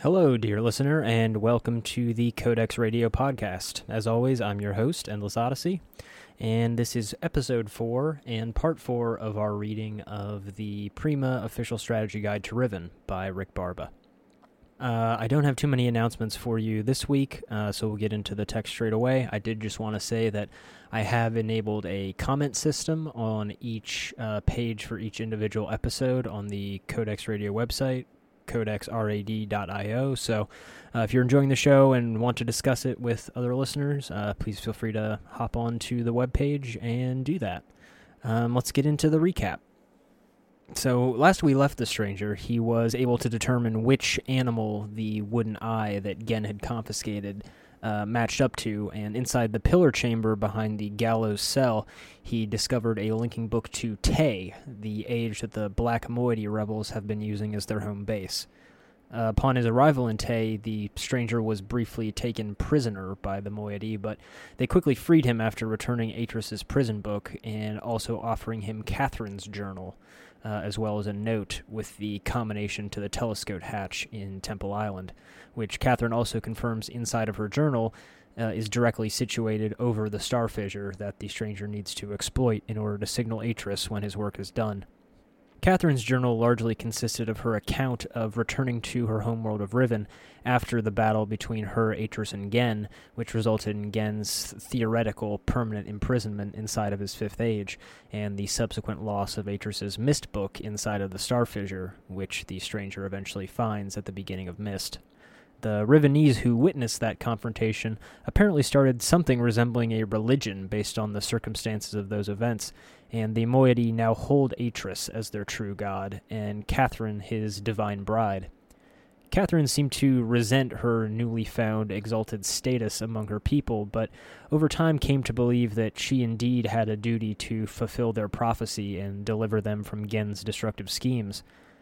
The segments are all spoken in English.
Hello, dear listener, and welcome to the Codex Radio Podcast. As always, I'm your host, Endless Odyssey, and this is episode 4 and part 4 of our reading of the Prima Official Strategy Guide to Riven by Rick Barba. I don't have too many announcements for you this week, so we'll get into the text straight away. I did just want to say that I have enabled a comment system on each page for each individual episode on the Codex Radio website, codexrad.io. So if you're enjoying the show and want to discuss it with other listeners, please feel free to hop on to the webpage and do that. Let's get into the recap. So last we left the stranger, he was able to determine which animal the wooden eye that Gen had confiscated matched up to, and inside the pillar chamber behind the gallows cell, he discovered a linking book to Tay, the age that the Black Moiety rebels have been using as their home base. Upon his arrival in Tay, the stranger was briefly taken prisoner by the Moiety, but they quickly freed him after returning Atris's prison book and also offering him Catherine's journal, as well as a note with the combination to the telescope hatch in Temple Island, which Catherine also confirms inside of her journal is directly situated over the star fissure that the stranger needs to exploit in order to signal Atris when his work is done. Catherine's journal largely consisted of her account of returning to her homeworld of Riven after the battle between her, Atris, and Gen, which resulted in Gen's theoretical permanent imprisonment inside of his fifth age, and the subsequent loss of Atris's Mist book inside of the star fissure, which the stranger eventually finds at the beginning of Mist. The Rivenese who witnessed that confrontation apparently started something resembling a religion based on the circumstances of those events, and the Moiety now hold Atris as their true god, and Catherine his divine bride. Catherine seemed to resent her newly found exalted status among her people, but over time came to believe that she indeed had a duty to fulfill their prophecy and deliver them from Gen's destructive schemes.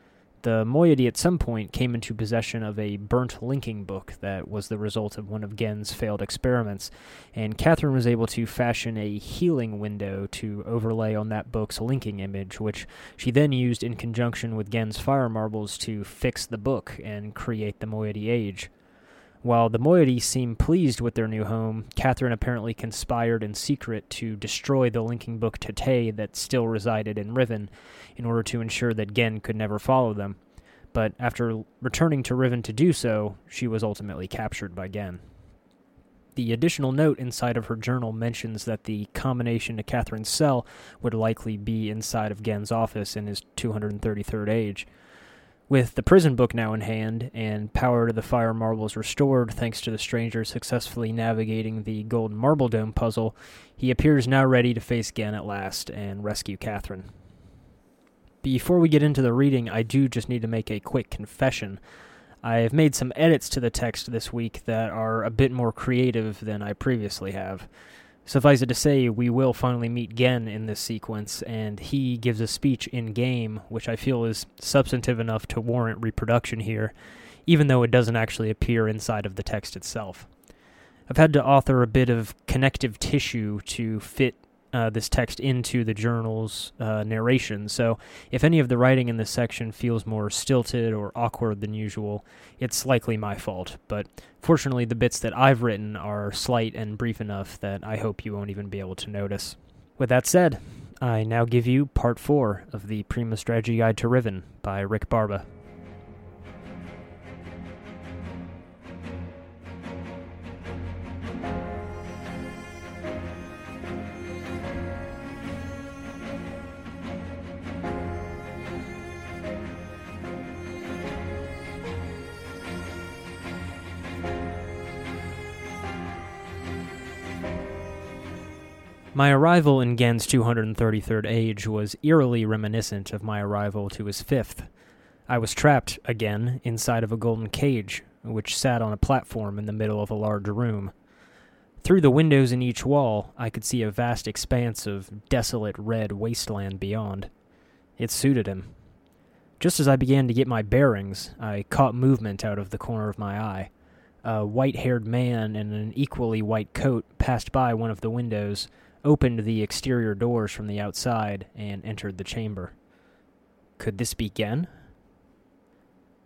The Moiety at some point came into possession of a burnt linking book that was the result of one of Gen's failed experiments, and Catherine was able to fashion a healing window to overlay on that book's linking image, which she then used in conjunction with Gen's fire marbles to fix the book and create the Moiety Age. While the Moiety seemed pleased with their new home, Catherine apparently conspired in secret to destroy the linking book to Tay that still resided in Riven in order to ensure that Gen could never follow them. But after returning to Riven to do so, she was ultimately captured by Gen. The additional note inside of her journal mentions that the combination to Catherine's cell would likely be inside of Gen's office in his 233rd age. With the prison book now in hand, and power to the fire marbles restored thanks to the stranger successfully navigating the Golden Marble Dome puzzle, he appears now ready to face Gen at last and rescue Catherine. Before we get into the reading, I do just need to make a quick confession. I have made some edits to the text this week that are a bit more creative than I previously have. Suffice it to say, we will finally meet Gen in this sequence, and he gives a speech in-game, which I feel is substantive enough to warrant reproduction here, even though it doesn't actually appear inside of the text itself. I've had to author a bit of connective tissue to fit this text into the journal's narration, so if any of the writing in this section feels more stilted or awkward than usual, it's likely my fault, but fortunately the bits that I've written are slight and brief enough that I hope you won't even be able to notice. With that said, I now give you part 4 of the Prima Strategy Guide to Riven by Rick Barba. My arrival in Gen's 233rd age was eerily reminiscent of my arrival to his 5th. I was trapped, again, inside of a golden cage, which sat on a platform in the middle of a large room. Through the windows in each wall, I could see a vast expanse of desolate red wasteland beyond. It suited him. Just as I began to get my bearings, I caught movement out of the corner of my eye. A white-haired man in an equally white coat passed by one of the windows, opened the exterior doors from the outside, and entered the chamber. Could this be Gen?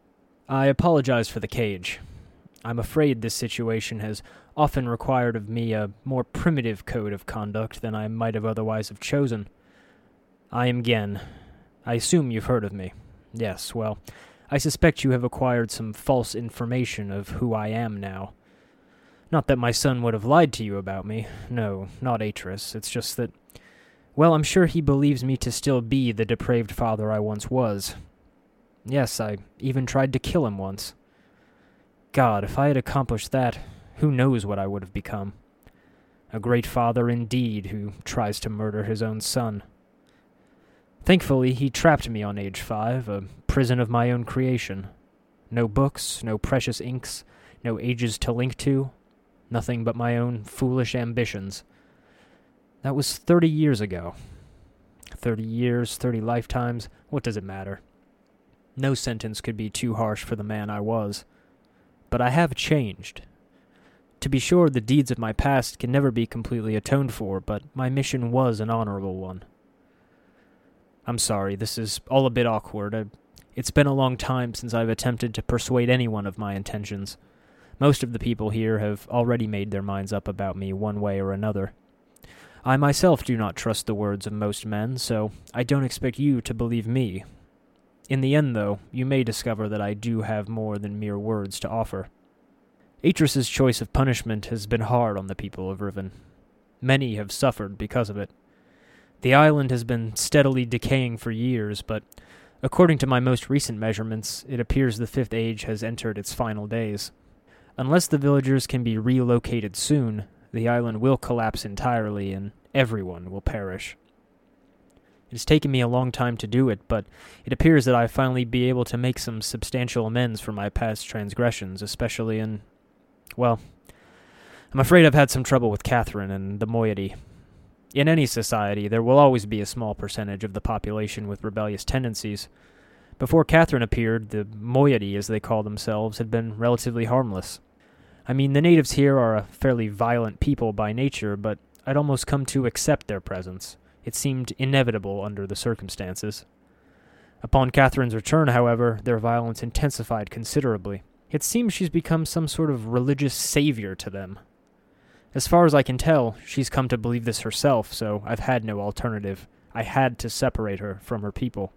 I apologize for the cage. I'm afraid this situation has often required of me a more primitive code of conduct than I might have otherwise have chosen. I am Gen. I assume you've heard of me. Yes, well, I suspect you have acquired some false information of who I am now. Not that my son would have lied to you about me. No, not Atris. It's just that, well, I'm sure he believes me to still be the depraved father I once was. Yes, I even tried to kill him once. God, if I had accomplished that, who knows what I would have become. A great father indeed who tries to murder his own son. Thankfully, he trapped me on age 5, a prison of my own creation. No books, no precious inks, no ages to link to, nothing but my own foolish ambitions. That was 30 years ago. 30 years, 30 lifetimes, what does it matter? No sentence could be too harsh for the man I was. But I have changed. To be sure, the deeds of my past can never be completely atoned for, but my mission was an honorable one. I'm sorry, this is all a bit awkward. It's been a long time since I've attempted to persuade anyone of my intentions. Most of the people here have already made their minds up about me one way or another. I myself do not trust the words of most men, so I don't expect you to believe me. In the end, though, you may discover that I do have more than mere words to offer. Atris's choice of punishment has been hard on the people of Riven. Many have suffered because of it. The island has been steadily decaying for years, but according to my most recent measurements, it appears the Fifth Age has entered its final days. Unless the villagers can be relocated soon, the island will collapse entirely and everyone will perish. It has taken me a long time to do it, but it appears that I'll finally be able to make some substantial amends for my past transgressions, especially in... well, I'm afraid I've had some trouble with Catherine and the moiety. In any society, there will always be a small percentage of the population with rebellious tendencies. Before Catherine appeared, the moiety, as they call themselves, had been relatively harmless. I mean, the natives here are a fairly violent people by nature, but I'd almost come to accept their presence. It seemed inevitable under the circumstances. Upon Catherine's return, however, their violence intensified considerably. It seems she's become some sort of religious savior to them. As far as I can tell, she's come to believe this herself, so I've had no alternative. I had to separate her from her people.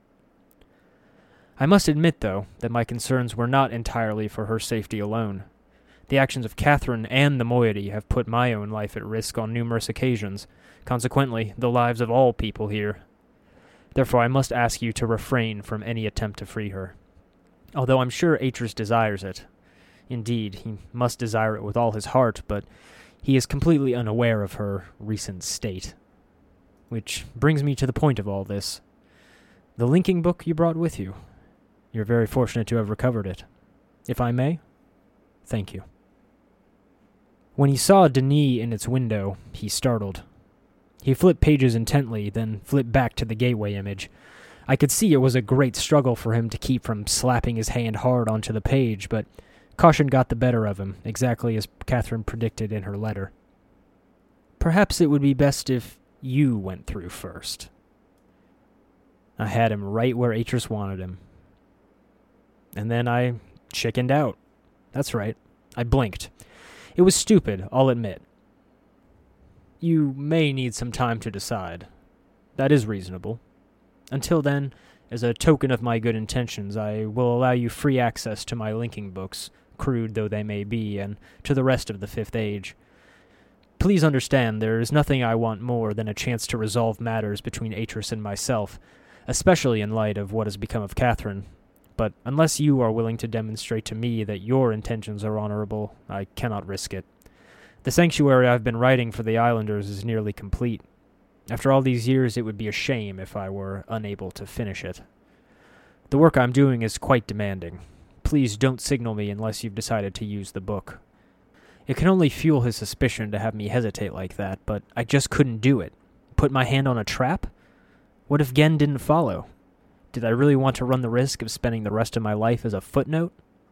I must admit, though, that my concerns were not entirely for her safety alone. The actions of Catherine and the moiety have put my own life at risk on numerous occasions, consequently, the lives of all people here. Therefore, I must ask you to refrain from any attempt to free her. Although I'm sure Atris desires it. Indeed, he must desire it with all his heart, but he is completely unaware of her recent state. Which brings me to the point of all this. The linking book you brought with you. You're very fortunate to have recovered it. If I may, thank you. When he saw Denis in its window, he startled. He flipped pages intently, then flipped back to the gateway image. I could see it was a great struggle for him to keep from slapping his hand hard onto the page, but caution got the better of him, exactly as Catherine predicted in her letter. Perhaps it would be best if you went through first. I had him right where Atris wanted him. And then I chickened out. That's right, I blinked. It was stupid, I'll admit. You may need some time to decide. That is reasonable. Until then, as a token of my good intentions, I will allow you free access to my linking books, crude though they may be, and to the rest of the Fifth Age. Please understand, there is nothing I want more than a chance to resolve matters between Atris and myself, especially in light of what has become of Catherine. But unless you are willing to demonstrate to me that your intentions are honorable, I cannot risk it. The sanctuary I've been writing for the islanders is nearly complete. After all these years, it would be a shame if I were unable to finish it. The work I'm doing is quite demanding. Please don't signal me unless you've decided to use the book. It can only fuel his suspicion to have me hesitate like that, but I just couldn't do it. Put my hand on a trap? What if Gen didn't follow? Did I really want to run the risk of spending the rest of my life as a footnote?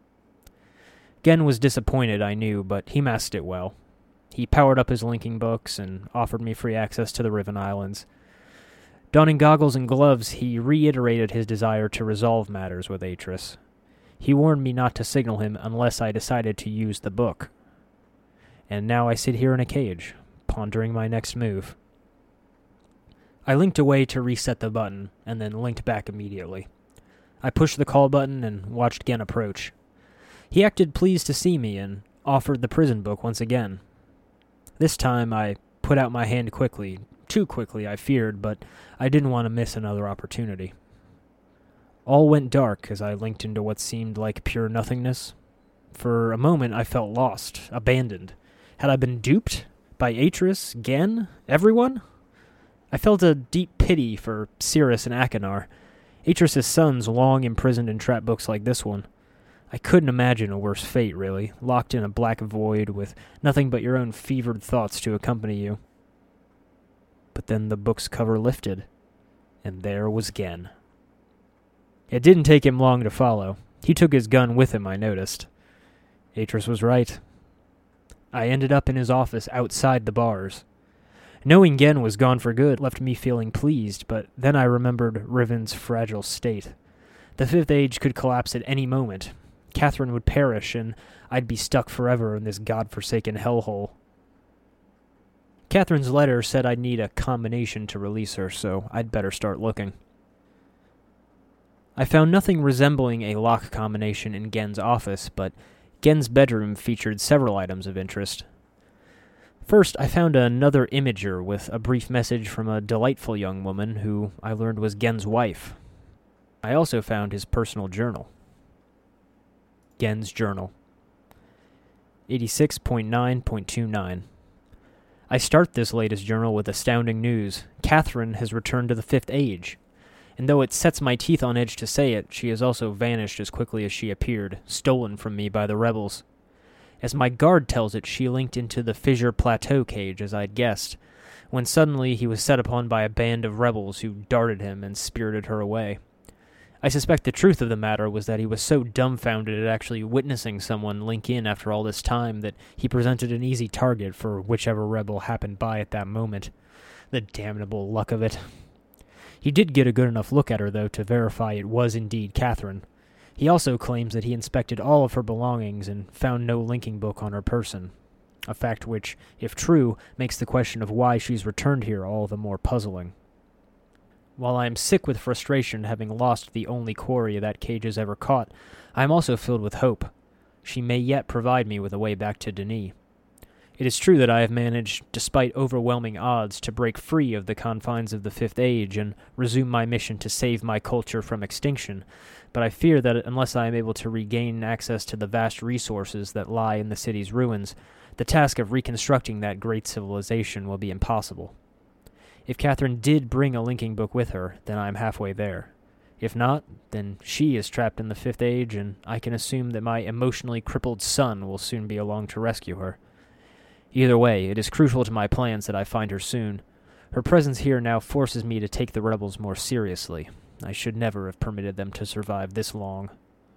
Gen was disappointed, I knew, but he masked it well. He powered up his linking books and offered me free access to the Riven Islands. Donning goggles and gloves, he reiterated his desire to resolve matters with Atris. He warned me not to signal him unless I decided to use the book. And now I sit here in a cage, pondering my next move. I linked away to reset the button, and then linked back immediately. I pushed the call button and watched Genn approach. He acted pleased to see me and offered the prison book once again. This time I put out my hand quickly, too quickly I feared, but I didn't want to miss another opportunity. All went dark as I linked into what seemed like pure nothingness. For a moment I felt lost, abandoned. Had I been duped? By Atris? Genn? Everyone? I felt a deep pity for Cirrus and Achenar, Atris' sons long imprisoned in trap books like this one. I couldn't imagine a worse fate, really, locked in a black void with nothing but your own fevered thoughts to accompany you. But then the book's cover lifted, and there was Genn. It didn't take him long to follow. He took his gun with him, I noticed. Atris was right. I ended up in his office outside the bars. Knowing Genn was gone for good left me feeling pleased, but then I remembered Riven's fragile state. The Fifth Age could collapse at any moment. Catherine would perish, and I'd be stuck forever in this godforsaken hellhole. Catherine's letter said I'd need a combination to release her, so I'd better start looking. I found nothing resembling a lock combination in Genn's office, but Genn's bedroom featured several items of interest. First, I found another imager with a brief message from a delightful young woman who I learned was Genn's wife. I also found his personal journal. Genn's journal. 86.9.29. I start this latest journal with astounding news. Catherine has returned to the Fifth Age. And though it sets my teeth on edge to say it, she has also vanished as quickly as she appeared, stolen from me by the rebels. As my guard tells it, she linked into the Fissure Plateau cage, as I'd guessed, when suddenly he was set upon by a band of rebels who darted him and spirited her away. I suspect the truth of the matter was that he was so dumbfounded at actually witnessing someone link in after all this time that he presented an easy target for whichever rebel happened by at that moment. The damnable luck of it. He did get a good enough look at her, though, to verify it was indeed Catherine. He also claims that he inspected all of her belongings and found no linking book on her person, a fact which, if true, makes the question of why she's returned here all the more puzzling. While I am sick with frustration having lost the only quarry that cage has ever caught, I am also filled with hope. She may yet provide me with a way back to Denis. It is true that I have managed, despite overwhelming odds, to break free of the confines of the Fifth Age and resume my mission to save my culture from extinction, but I fear that unless I am able to regain access to the vast resources that lie in the city's ruins, the task of reconstructing that great civilization will be impossible. If Catherine did bring a linking book with her, then I am halfway there. If not, then she is trapped in the Fifth Age, and I can assume that my emotionally crippled son will soon be along to rescue her. Either way, it is crucial to my plans that I find her soon. Her presence here now forces me to take the rebels more seriously. I should never have permitted them to survive this long.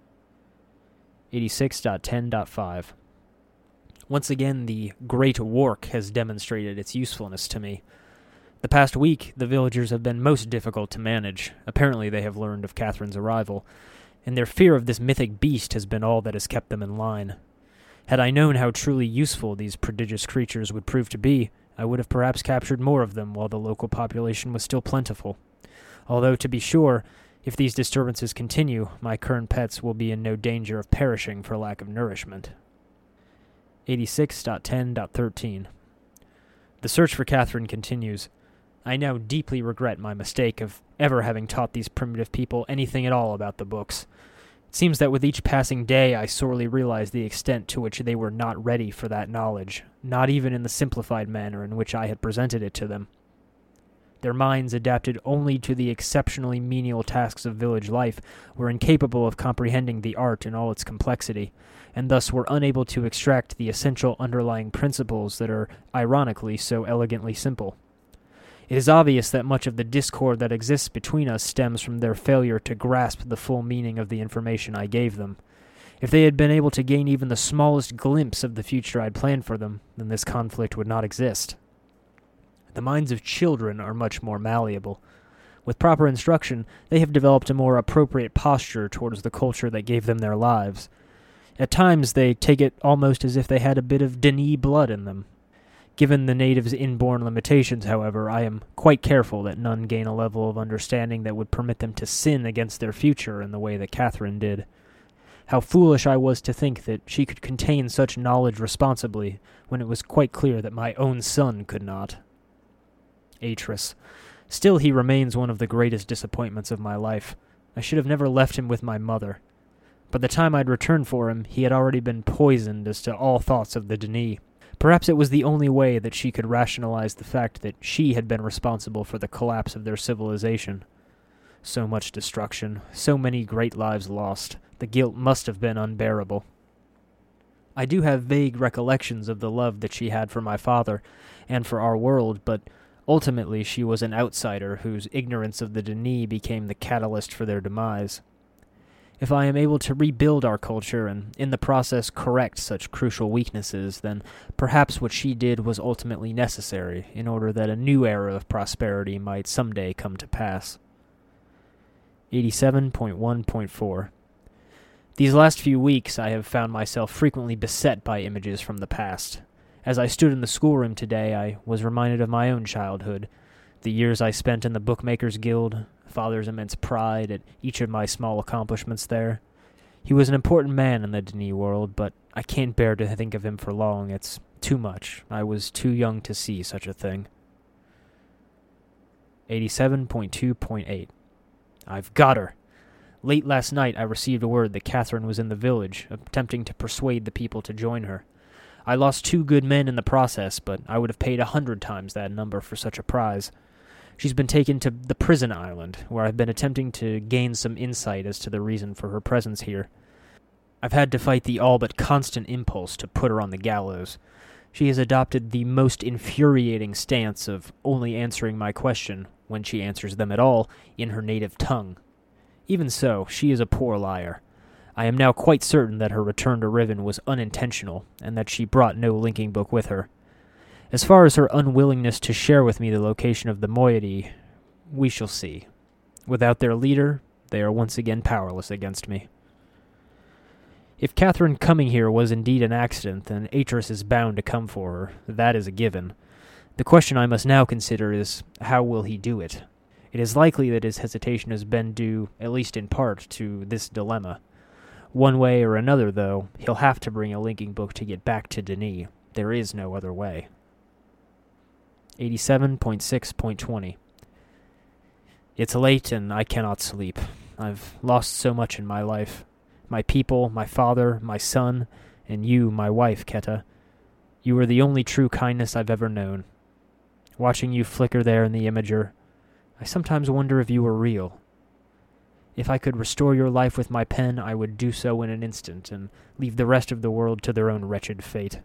86.10.5. Once again, the Great Wark has demonstrated its usefulness to me. The past week, the villagers have been most difficult to manage. Apparently they have learned of Catherine's arrival, and their fear of this mythic beast has been all that has kept them in line. Had I known how truly useful these prodigious creatures would prove to be, I would have perhaps captured more of them while the local population was still plentiful. Although, to be sure, if these disturbances continue, my current pets will be in no danger of perishing for lack of nourishment. 86.10.13. The search for Catherine continues. I now deeply regret my mistake of ever having taught these primitive people anything at all about the books. It seems that with each passing day I sorely realize the extent to which they were not ready for that knowledge, not even in the simplified manner in which I had presented it to them. Their minds, adapted only to the exceptionally menial tasks of village life, were incapable of comprehending the art in all its complexity, and thus were unable to extract the essential underlying principles that are, ironically, so elegantly simple. It is obvious that much of the discord that exists between us stems from their failure to grasp the full meaning of the information I gave them. If they had been able to gain even the smallest glimpse of the future I'd planned for them, then this conflict would not exist. The minds of children are much more malleable. With proper instruction, they have developed a more appropriate posture towards the culture that gave them their lives. At times, they take it almost as if they had a bit of Denis blood in them. Given the natives' inborn limitations, however, I am quite careful that none gain a level of understanding that would permit them to sin against their future in the way that Catherine did. How foolish I was to think that she could contain such knowledge responsibly, when it was quite clear that my own son could not. Atris. Still, he remains one of the greatest disappointments of my life. I should have never left him with my mother. By the time I'd returned for him, he had already been poisoned as to all thoughts of the Denis. Perhaps it was the only way that she could rationalize the fact that she had been responsible for the collapse of their civilization. So much destruction, so many great lives lost. The guilt must have been unbearable. I do have vague recollections of the love that she had for my father and for our world, but ultimately she was an outsider whose ignorance of the Denis became the catalyst for their demise. If I am able to rebuild our culture and in the process correct such crucial weaknesses, then perhaps what she did was ultimately necessary in order that a new era of prosperity might someday come to pass. 87.1.4 These last few weeks I have found myself frequently beset by images from the past. As I stood in the schoolroom today, I was reminded of my own childhood, the years I spent in the Bookmakers Guild, Father's immense pride at each of my small accomplishments there. He was an important man in the Denis world, but I can't bear to think of him for long. It's too much. I was too young to see such a thing. 87.2.8 I've got her. Late last night I received word that Catherine was in the village, attempting to persuade the people to join her. I lost 2 good men in the process, but I would have paid 100 times that number for such a prize. She's been taken to the prison island, where I've been attempting to gain some insight as to the reason for her presence here. I've had to fight the all but constant impulse to put her on the gallows. She has adopted the most infuriating stance of only answering my question, when she answers them at all, in her native tongue. Even so, she is a poor liar. I am now quite certain that her return to Riven was unintentional, and that she brought no linking book with her. As far as her unwillingness to share with me the location of the moiety, we shall see. Without their leader, they are once again powerless against me. If Catherine coming here was indeed an accident, then Atris is bound to come for her. That is a given. The question I must now consider is, how will he do it? It is likely that his hesitation has been due, at least in part, to this dilemma. One way or another, though, he'll have to bring a linking book to get back to Denis. There is no other way. 87.6.20 It's late and I cannot sleep. I've lost so much in my life. My people, my father, my son, and you, my wife, Keta. You were the only true kindness I've ever known. Watching you flicker there in the imager, I sometimes wonder if you were real. If I could restore your life with my pen, I would do so in an instant, and leave the rest of the world to their own wretched fate.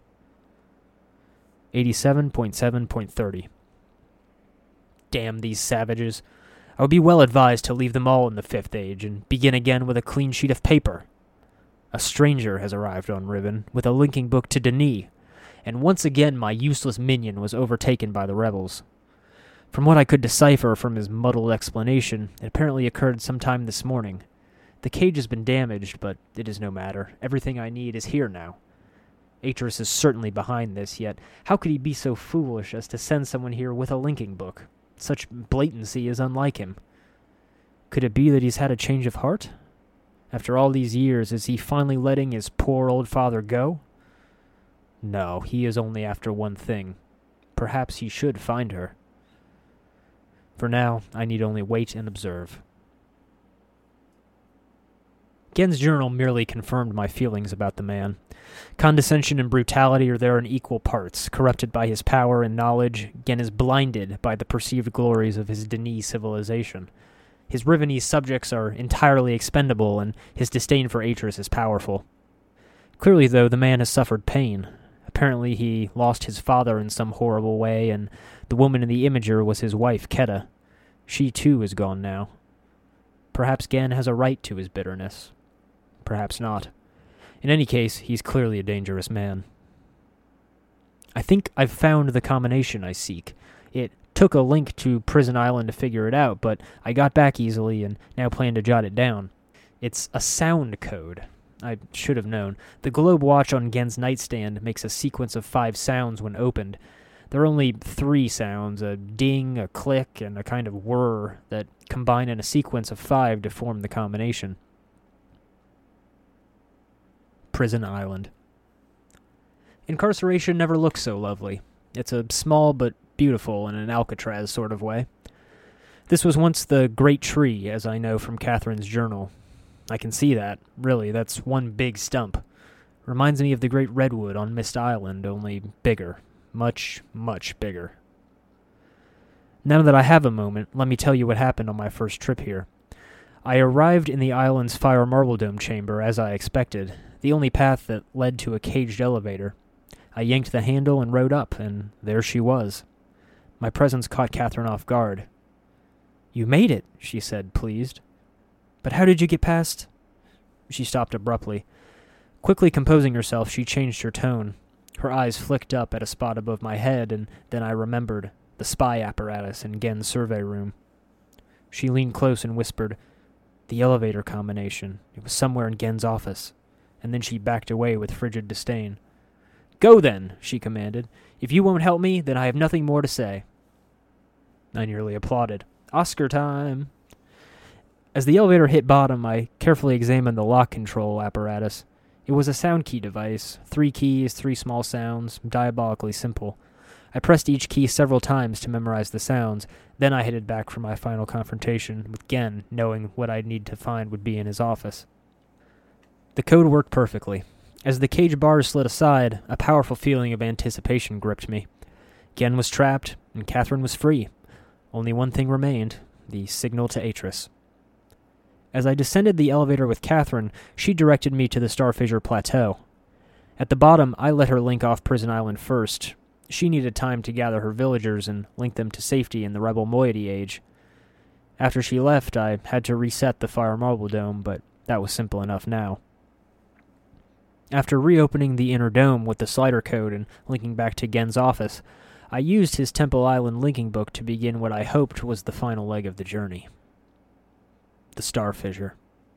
87.7.30 Damn these savages. I would be well advised to leave them all in the Fifth Age, and begin again with a clean sheet of paper. A stranger has arrived on Riven, with a linking book to Denis, and once again my useless minion was overtaken by the rebels. From what I could decipher from his muddled explanation, it apparently occurred sometime this morning. The cage has been damaged, but it is no matter. Everything I need is here now. Atris is certainly behind this, yet how could he be so foolish as to send someone here with a linking book? Such blatancy is unlike him. Could it be that he's had a change of heart? After all these years, is he finally letting his poor old father go? No, he is only after one thing. Perhaps he should find her. For now, I need only wait and observe. Gen's journal merely confirmed my feelings about the man. Condescension and brutality are there in equal parts. Corrupted by his power and knowledge, Gen is blinded by the perceived glories of his Denis civilization. His Rivenese subjects are entirely expendable, and his disdain for Atris is powerful. Clearly, though, the man has suffered pain. Apparently he lost his father in some horrible way, and the woman in the imager was his wife, Keta. She, too, is gone now. Perhaps Gen has a right to his bitterness. Perhaps not. In any case, he's clearly a dangerous man. I think I've found the combination I seek. It took a link to Prison Island to figure it out, but I got back easily and now plan to jot it down. It's a sound code. I should have known. The globe watch on Gen's nightstand makes a sequence of 5 sounds when opened. There are only 3 sounds, a ding, a click, and a kind of whir that combine in a sequence of 5 to form the combination. Prison Island. Incarceration never looks so lovely. It's a small but beautiful in an Alcatraz sort of way. This was once the Great Tree, as I know from Catherine's journal. I can see that. Really, that's one big stump. Reminds me of the Great Redwood on Mist Island, only bigger. Much, much bigger. Now that I have a moment, let me tell you what happened on my first trip here. I arrived in the island's Fire Marble Dome chamber, as I expected, the only path that led to a caged elevator. I yanked the handle and rode up, and there she was. My presence caught Catherine off guard. "You made it," she said, pleased. "But how did you get past—" She stopped abruptly. Quickly composing herself, she changed her tone. Her eyes flicked up at a spot above my head, and then I remembered the spy apparatus in Gen's survey room. She leaned close and whispered, "The elevator combination. It was somewhere in Gen's office." And then she backed away with frigid disdain. "Go then," she commanded. "If you won't help me, then I have nothing more to say." I nearly applauded. Oscar time! As the elevator hit bottom, I carefully examined the lock control apparatus. It was a sound key device, 3 keys, 3 small sounds, diabolically simple. I pressed each key several times to memorize the sounds, then I headed back for my final confrontation with Gen, knowing what I'd need to find would be in his office. The code worked perfectly. As the cage bars slid aside, a powerful feeling of anticipation gripped me. Gen was trapped, and Catherine was free. Only one thing remained, the signal to Atris. As I descended the elevator with Catherine, she directed me to the Starfissure Plateau. At the bottom, I let her link off Prison Island first. She needed time to gather her villagers and link them to safety in the rebel moiety age. After she left, I had to reset the Fire Marble Dome, but that was simple enough now. After reopening the inner dome with the slider code and linking back to Gen's office, I used his Temple Island linking book to begin what I hoped was the final leg of the journey. The Starfissure.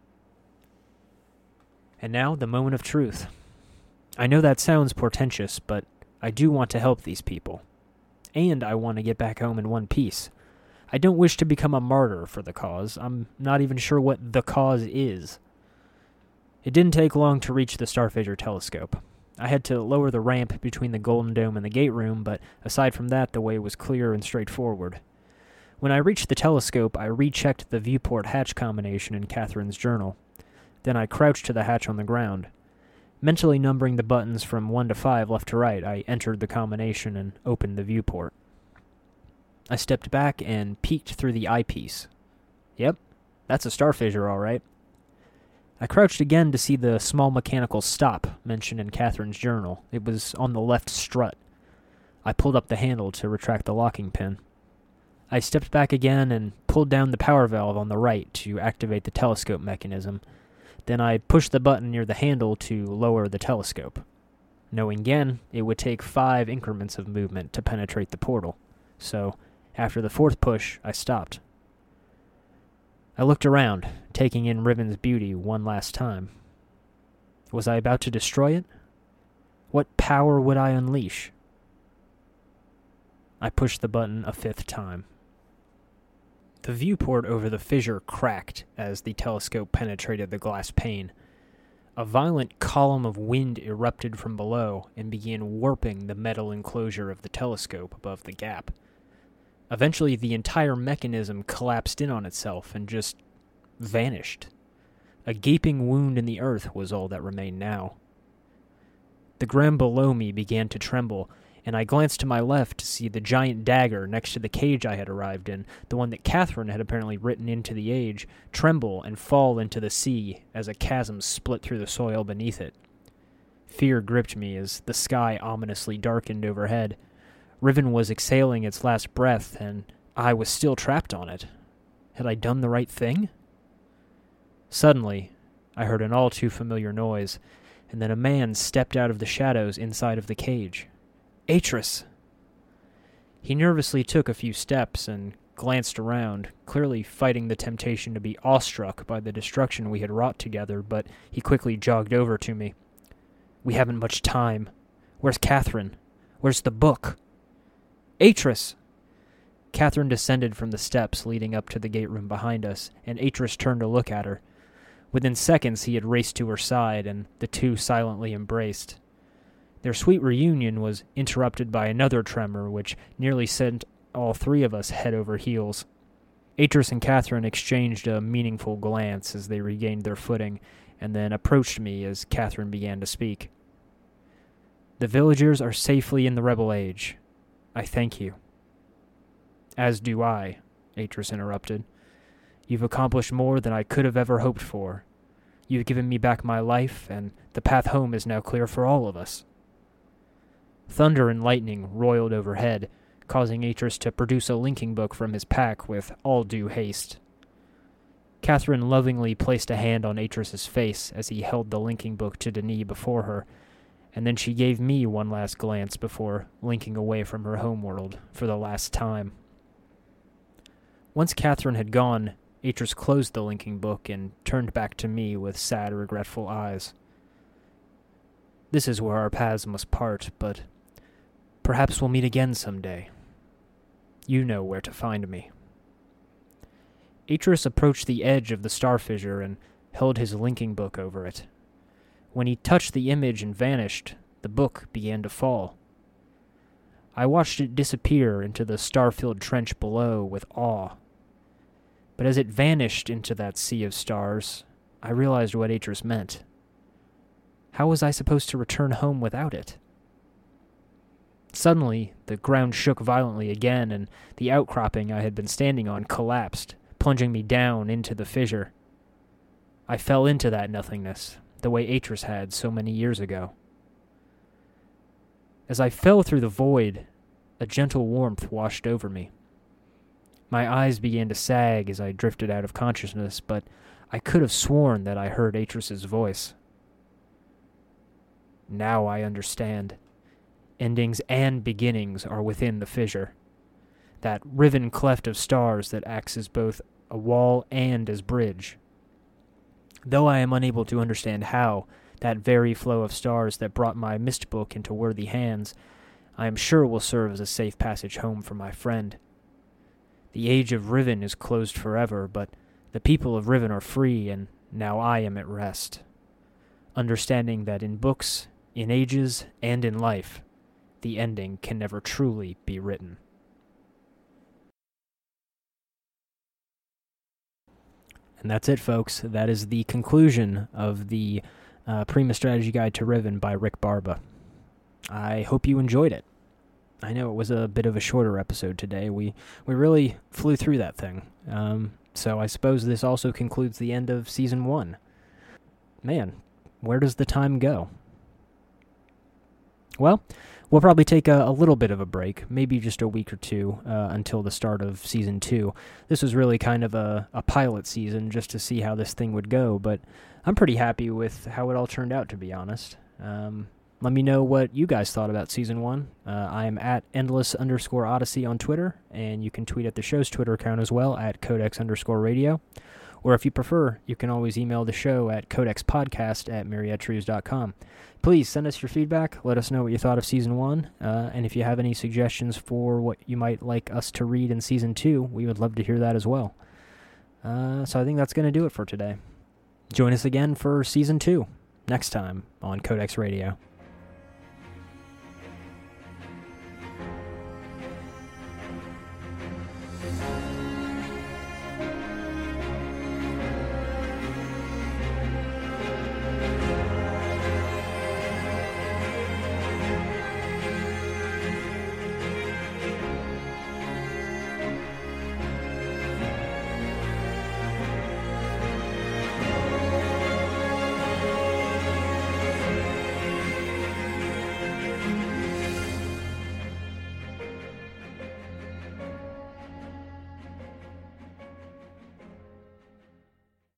And now, the moment of truth. I know that sounds portentous, but I do want to help these people. And I want to get back home in one piece. I don't wish to become a martyr for the cause. I'm not even sure what the cause is. It didn't take long to reach the Starfissure telescope. I had to lower the ramp between the Golden Dome and the gate room, but aside from that, the way was clear and straightforward. When I reached the telescope, I rechecked the viewport hatch combination in Catherine's journal. Then I crouched to the hatch on the ground. Mentally numbering the buttons from 1 to 5 left to right, I entered the combination and opened the viewport. I stepped back and peeked through the eyepiece. Yep, that's a Starfissure, all right. I crouched again to see the small mechanical stop mentioned in Catherine's journal. It was on the left strut. I pulled up the handle to retract the locking pin. I stepped back again and pulled down the power valve on the right to activate the telescope mechanism. Then I pushed the button near the handle to lower the telescope. Knowing Gen, it would take 5 increments of movement to penetrate the portal. So, after the 4th push, I stopped. I looked around, taking in Riven's beauty one last time. Was I about to destroy it? What power would I unleash? I pushed the button a 5th time. The viewport over the fissure cracked as the telescope penetrated the glass pane. A violent column of wind erupted from below and began warping the metal enclosure of the telescope above the gap. Eventually, the entire mechanism collapsed in on itself and just vanished. A gaping wound in the earth was all that remained now. The ground below me began to tremble, and I glanced to my left to see the giant dagger next to the cage I had arrived in, the one that Catherine had apparently written into the age, tremble and fall into the sea as a chasm split through the soil beneath it. Fear gripped me as the sky ominously darkened overhead. Riven was exhaling its last breath, and I was still trapped on it. Had I done the right thing? Suddenly, I heard an all-too-familiar noise, and then a man stepped out of the shadows inside of the cage. Atris! He nervously took a few steps and glanced around, clearly fighting the temptation to be awestruck by the destruction we had wrought together, but he quickly jogged over to me. "We haven't much time. Where's Catherine? Where's the book?" "Atris!" Catherine descended from the steps leading up to the gate room behind us, and Atris turned to look at her. Within seconds he had raced to her side, and the two silently embraced. Their sweet reunion was interrupted by another tremor, which nearly sent all three of us head over heels. Atris and Catherine exchanged a meaningful glance as they regained their footing, and then approached me as Catherine began to speak. "The villagers are safely in the Rebel Age. I thank you." "As do I," Atris interrupted. "You've accomplished more than I could have ever hoped for. You've given me back my life, and the path home is now clear for all of us." Thunder and lightning roiled overhead, causing Atris to produce a linking book from his pack with all due haste. Catherine lovingly placed a hand on Atris's face as he held the linking book to Denis before her, and then she gave me one last glance before linking away from her homeworld for the last time. Once Catherine had gone, Atris closed the linking book and turned back to me with sad, regretful eyes. "This is where our paths must part, but perhaps we'll meet again someday. You know where to find me." Atris approached the edge of the star fissure and held his linking book over it. When he touched the image and vanished, the book began to fall. I watched it disappear into the star-filled trench below with awe. But as it vanished into that sea of stars, I realized what Atris meant. How was I supposed to return home without it? Suddenly, the ground shook violently again, and the outcropping I had been standing on collapsed, plunging me down into the fissure. I fell into that nothingness, the way Atris had so many years ago. As I fell through the void, a gentle warmth washed over me. My eyes began to sag as I drifted out of consciousness, but I could have sworn that I heard Atris's voice. "Now I understand. Endings and beginnings are within the fissure. That riven cleft of stars that acts as both a wall and as bridge. Though I am unable to understand how, that very flow of stars that brought my mist book into worthy hands, I am sure will serve as a safe passage home for my friend. The age of Riven is closed forever, but the people of Riven are free, and now I am at rest. Understanding that in books, in ages, and in life, the ending can never truly be written." And that's it, folks. That is the conclusion of the Prima Strategy Guide to Riven by Rick Barba. I hope you enjoyed it. I know it was a bit of a shorter episode today. We really flew through that thing. So I suppose this also concludes the end of Season 1. Man, where does the time go? Well, we'll probably take a little bit of a break, maybe just a week or two, until the start of Season 2. This was really kind of a pilot season just to see how this thing would go, but I'm pretty happy with how it all turned out, to be honest. Let me know what you guys thought about Season 1. I am at endless_odyssey on Twitter, and you can tweet at the show's Twitter account as well, at codex_radio. Or if you prefer, you can always email the show at codexpodcast@myriadtrues.com. Please send us your feedback. Let us know what you thought of Season 1. And if you have any suggestions for what you might like us to read in Season 2, we would love to hear that as well. So I think that's going to do it for today. Join us again for Season 2 next time on Codex Radio.